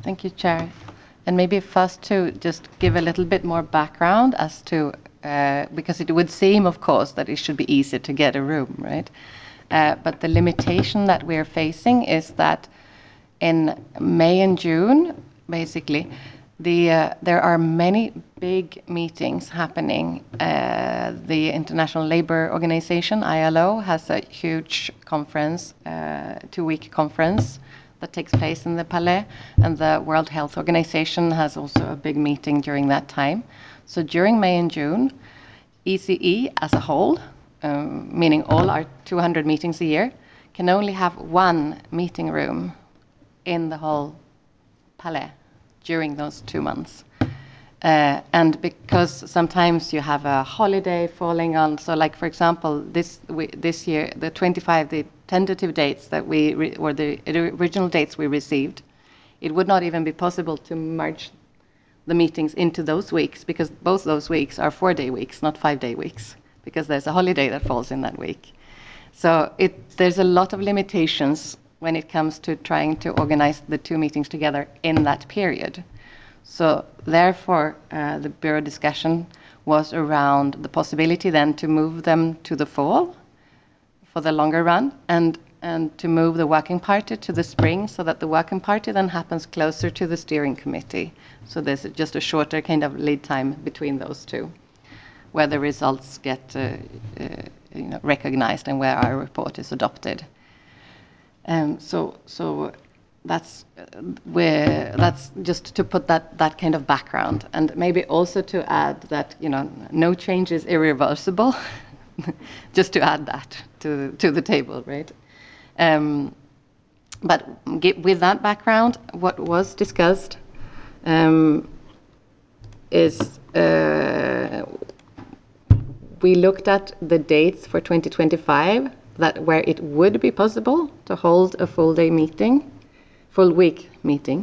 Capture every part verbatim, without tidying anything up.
Thank you, Chair. And maybe first to just give a little bit more background as to, uh, because it would seem, of course, that it should be easy to get a room, right? Uh, but the limitation that we're facing is that in May and June, basically, the uh, there are many big meetings happening. Uh, the International Labour Organization, I L O, has a huge conference, uh, two-week conference that takes place in the Palais, and the World Health Organization has also a big meeting during that time. So during May and June, E C E as a whole, um, meaning all our two hundred meetings a year, can only have one meeting room in the whole Palais during those two months. Uh, and because sometimes you have a holiday falling on, so like for example, this we, this year, the twenty-five, the tentative dates that we, re, or the original dates we received, it would not even be possible to merge the meetings into those weeks, because both those weeks are four-day weeks, not five-day weeks, because there's a holiday that falls in that week. So it, there's a lot of limitations when it comes to trying to organize the two meetings together in that period. So therefore, uh, the Bureau discussion was around the possibility then to move them to the fall for the longer run, and, and to move the working party to the spring, so that the working party then happens closer to the steering committee. So there's just a shorter kind of lead time between those two, where the results get uh, uh, you know, recognized and where our report is adopted. Um, so, so that's uh, where that's just to put that that kind of background, and maybe also to add that you know no change is irreversible. Just to add that to to the table, right? Um, but get, with that background, what was discussed um, is uh, we looked at the dates for twenty twenty-five. That where it would be possible to hold a full day meeting, full week meeting.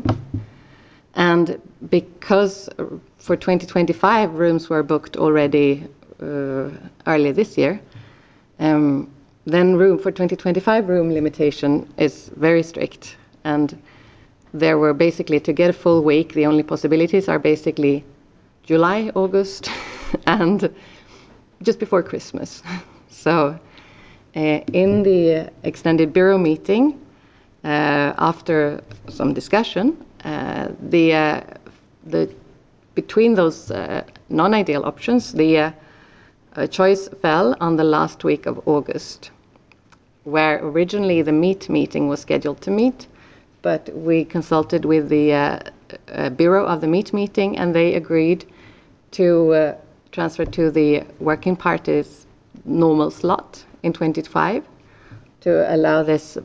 And because for twenty twenty-five rooms were booked already uh, early this year, um, then room for twenty twenty-five room limitation is very strict. And there were basically, to get a full week, the only possibilities are basically July, August, and just before Christmas. So Uh, in the extended bureau meeting, uh, after some discussion, uh, the uh, the between those uh, non-ideal options, the uh, uh, choice fell on the last week of August, where originally the meet meeting was scheduled to meet, but we consulted with the uh, uh, bureau of the meet meeting, and they agreed to uh, transfer to the working party's normal slot in twenty-five to allow this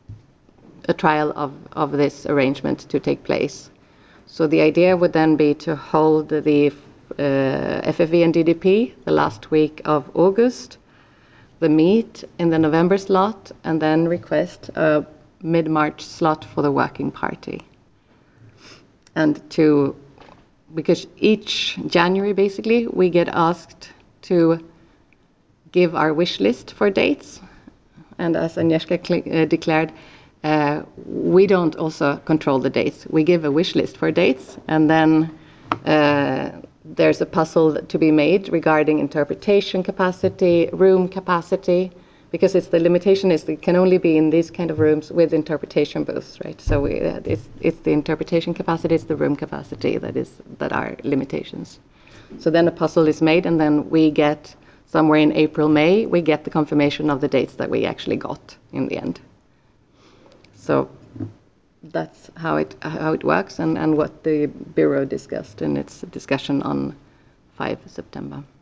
a trial of, of this arrangement to take place. So the idea would then be to hold the uh, F F V and D D P the last week of August, the meet in the November slot, and then request a mid-March slot for the working party. And to, because each January basically we get asked to give our wish list for dates, and as Agnieszka uh, declared, uh, we don't also control the dates. We give a wish list for dates, and then uh, there's a puzzle to be made regarding interpretation capacity, room capacity, because it's the limitation is it can only be in these kind of rooms with interpretation booths, right? So we, uh, it's, it's the interpretation capacity, it's the room capacity that is that are limitations. So then a puzzle is made, and then we get somewhere in April, May, we get the confirmation of the dates that we actually got in the end. So that's how it how it works, and, and what the Bureau discussed in its discussion on the fifth of September.